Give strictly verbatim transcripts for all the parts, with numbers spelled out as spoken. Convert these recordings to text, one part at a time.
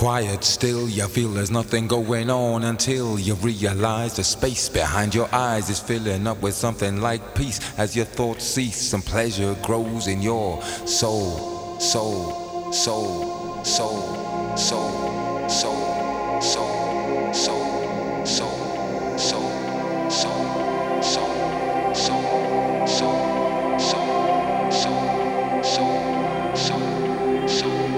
quiet still, you feel there's nothing going on until you realize the space behind your eyes is filling up with something like peace. As your thoughts cease and pleasure grows in your soul, soul, soul, soul, soul, soul, soul, soul, soul, soul, soul, soul, soul, soul, soul, soul, soul, soul, soul.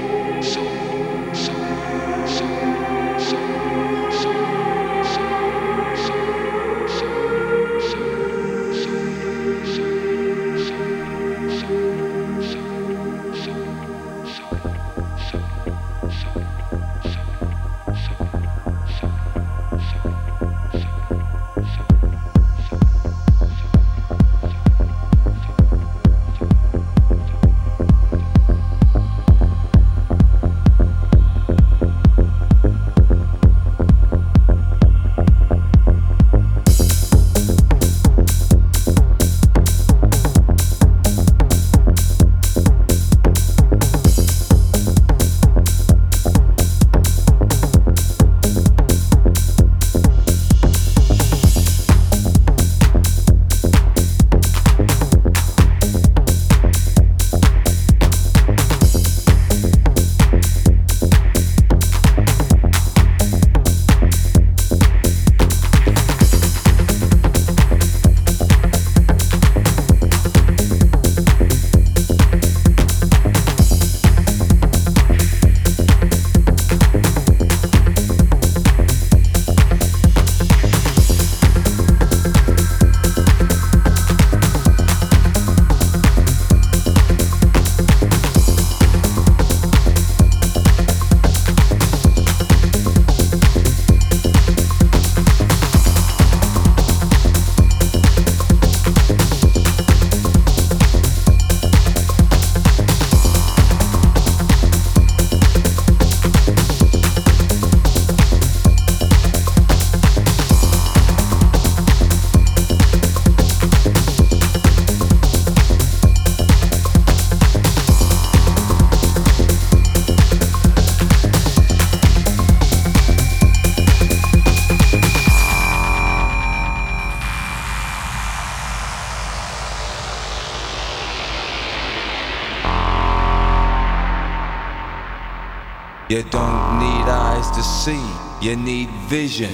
You don't need eyes to see, you need vision.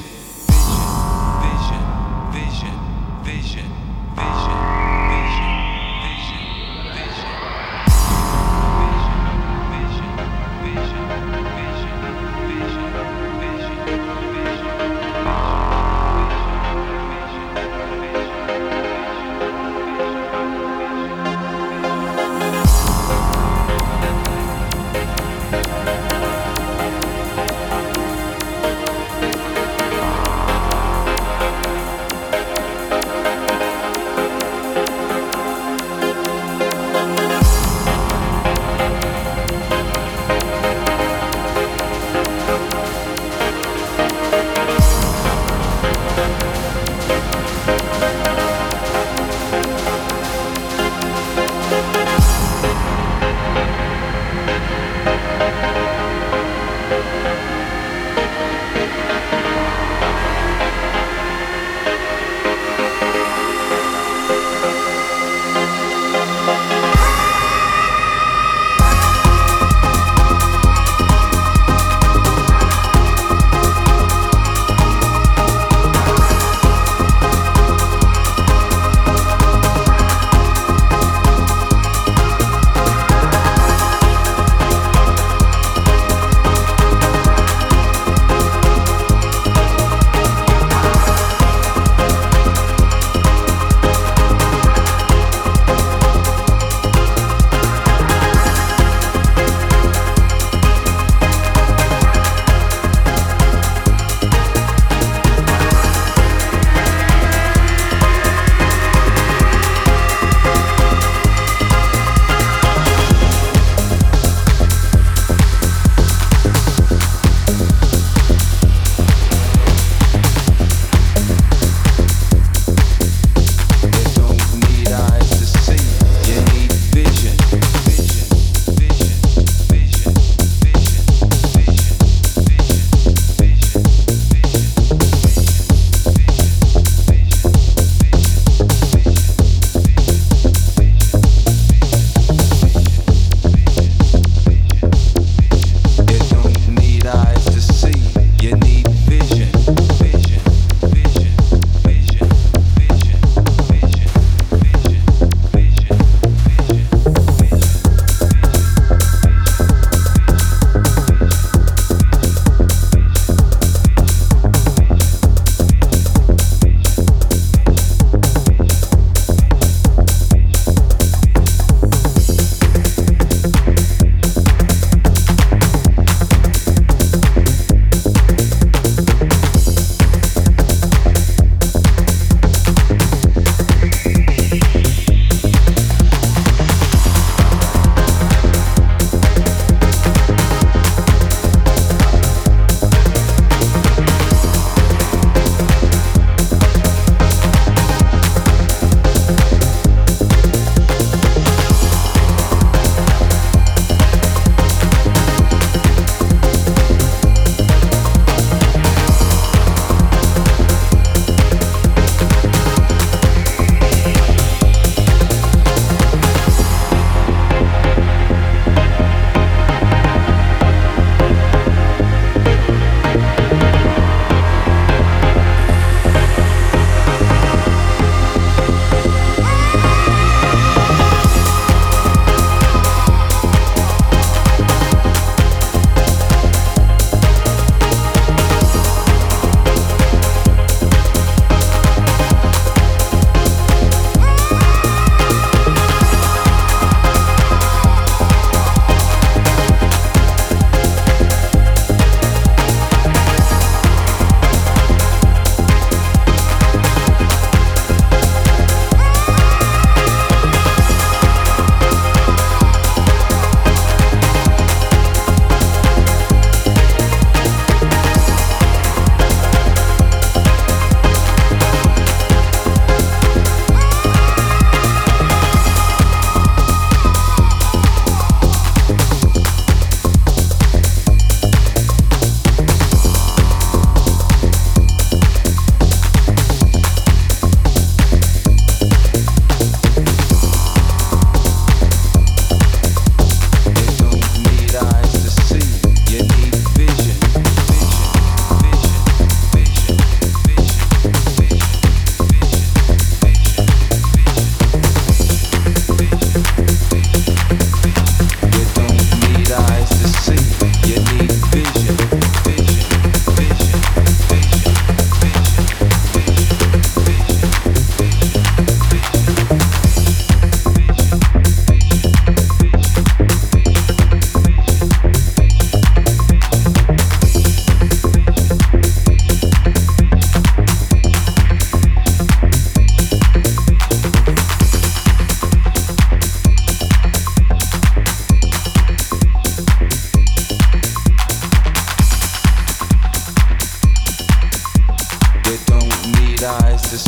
Vision, vision, vision, vision, vision, vision, vision, vision. Vision, vision, vision, vision, vision, vision,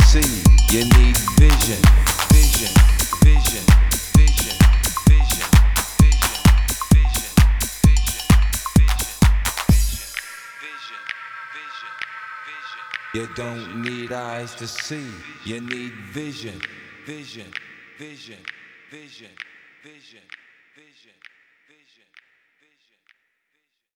see. You need vision, vision, vision, vision, vision, vision, vision, vision, vision, vision. You don't need eyes to see. You need vision, vision, vision, vision, vision, vision.